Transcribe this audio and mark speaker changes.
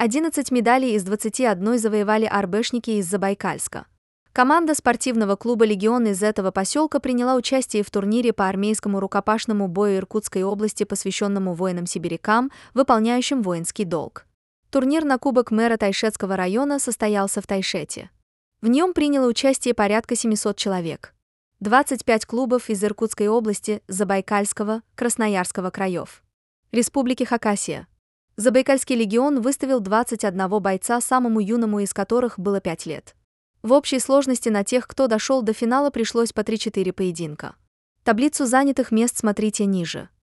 Speaker 1: 11 медалей из 21 завоевали арбэшники из Забайкальска. Команда спортивного клуба «Легион» из этого поселка приняла участие в турнире по армейскому рукопашному бою Иркутской области, посвященному воинам-сибирякам, выполняющим воинский долг. Турнир на Кубок мэра Тайшетского района состоялся в Тайшете. В нем приняло участие порядка 700 человек. 25 клубов из Иркутской области, Забайкальского, Красноярского краев. Республики Хакасия. Забайкальский легион выставил 21 бойца, самому юному из которых было 5 лет. В общей сложности на тех, кто дошел до финала, пришлось по 3-4 поединка. Таблицу занятых мест смотрите ниже.